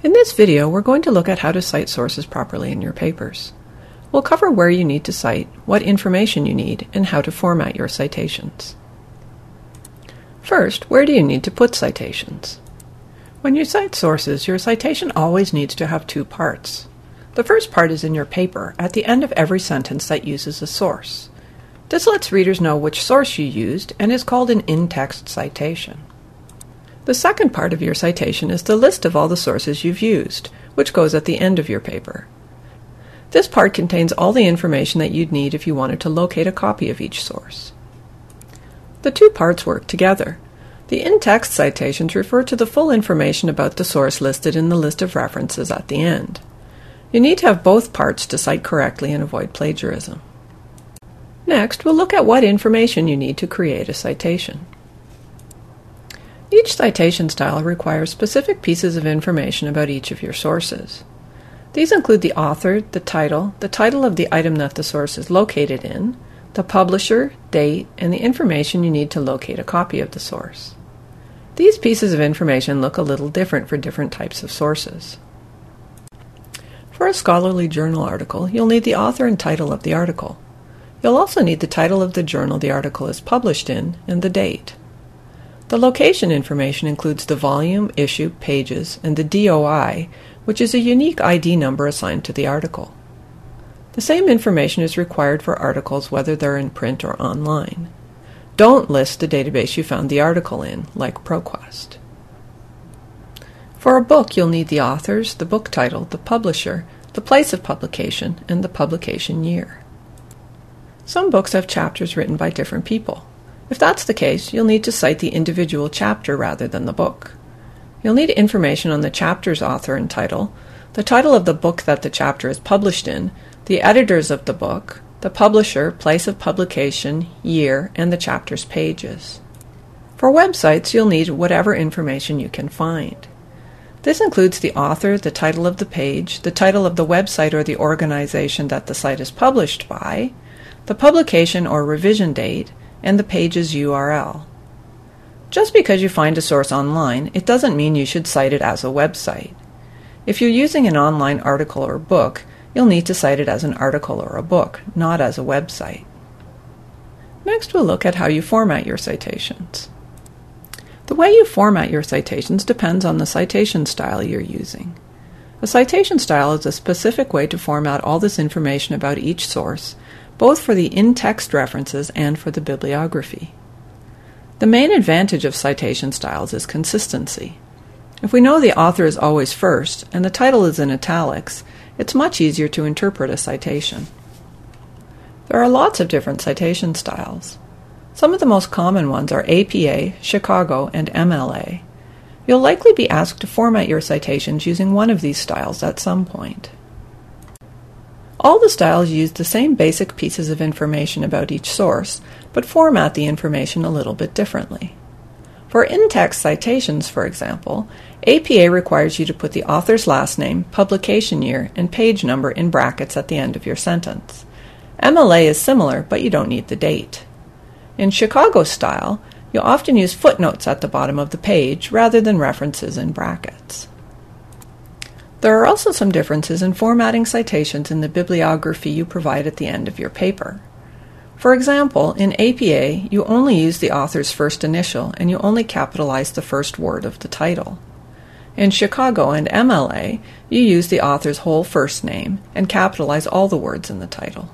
In this video, we're going to look at how to cite sources properly in your papers. We'll cover where you need to cite, what information you need, and how to format your citations. First, where do you need to put citations? When you cite sources, your citation always needs to have two parts. The first part is in your paper, at the end of every sentence that uses a source. This lets readers know which source you used and is called an in-text citation. The second part of your citation is the list of all the sources you've used, which goes at the end of your paper. This part contains all the information that you'd need if you wanted to locate a copy of each source. The two parts work together. The in-text citations refer to the full information about the source listed in the list of references at the end. You need to have both parts to cite correctly and avoid plagiarism. Next, we'll look at what information you need to create a citation. Each citation style requires specific pieces of information about each of your sources. These include the author, the title of the item that the source is located in, the publisher, date, and the information you need to locate a copy of the source. These pieces of information look a little different for different types of sources. For a scholarly journal article, you'll need the author and title of the article. You'll also need the title of the journal the article is published in and the date. The location information includes the volume, issue, pages, and the DOI, which is a unique ID number assigned to the article. The same information is required for articles whether they're in print or online. Don't list the database you found the article in, like ProQuest. For a book, you'll need the authors, the book title, the publisher, the place of publication, and the publication year. Some books have chapters written by different people. If that's the case, you'll need to cite the individual chapter rather than the book. You'll need information on the chapter's author and title, the title of the book that the chapter is published in, the editors of the book, the publisher, place of publication, year, and the chapter's pages. For websites, you'll need whatever information you can find. This includes the author, the title of the page, the title of the website or the organization that the site is published by, the publication or revision date, and the page's URL. Just because you find a source online, it doesn't mean you should cite it as a website. If you're using an online article or book, you'll need to cite it as an article or a book, not as a website. Next, we'll look at how you format your citations. The way you format your citations depends on the citation style you're using. A citation style is a specific way to format all this information about each source, both for the in-text references and for the bibliography. The main advantage of citation styles is consistency. If we know the author is always first and the title is in italics, it's much easier to interpret a citation. There are lots of different citation styles. Some of the most common ones are APA, Chicago, and MLA. You'll likely be asked to format your citations using one of these styles at some point. All the styles use the same basic pieces of information about each source, but format the information a little bit differently. For in-text citations, for example, APA requires you to put the author's last name, publication year, and page number in brackets at the end of your sentence. MLA is similar, but you don't need the date. In Chicago style, you'll often use footnotes at the bottom of the page rather than references in brackets. There are also some differences in formatting citations in the bibliography you provide at the end of your paper. For example, in APA, you only use the author's first initial and you only capitalize the first word of the title. In Chicago and MLA, you use the author's whole first name and capitalize all the words in the title.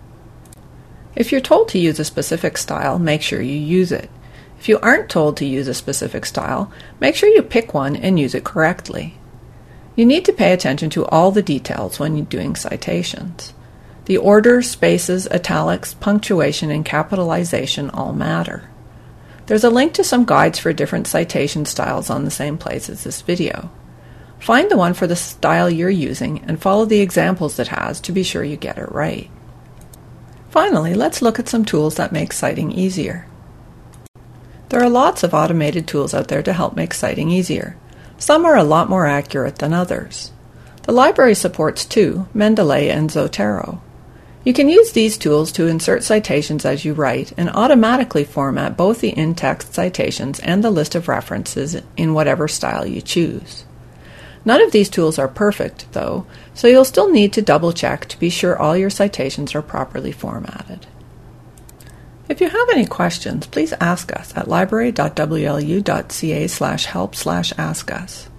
If you're told to use a specific style, make sure you use it. If you aren't told to use a specific style, make sure you pick one and use it correctly. You need to pay attention to all the details when you're doing citations. The order, spaces, italics, punctuation, and capitalization all matter. There's a link to some guides for different citation styles on the same place as this video. Find the one for the style you're using and follow the examples it has to be sure you get it right. Finally, let's look at some tools that make citing easier. There are lots of automated tools out there to help make citing easier. Some are a lot more accurate than others. The library supports two, Mendeley and Zotero. You can use these tools to insert citations as you write and automatically format both the in-text citations and the list of references in whatever style you choose. None of these tools are perfect, though, so you'll still need to double-check to be sure all your citations are properly formatted. If you have any questions, please ask us at library.wlu.ca/help/askus.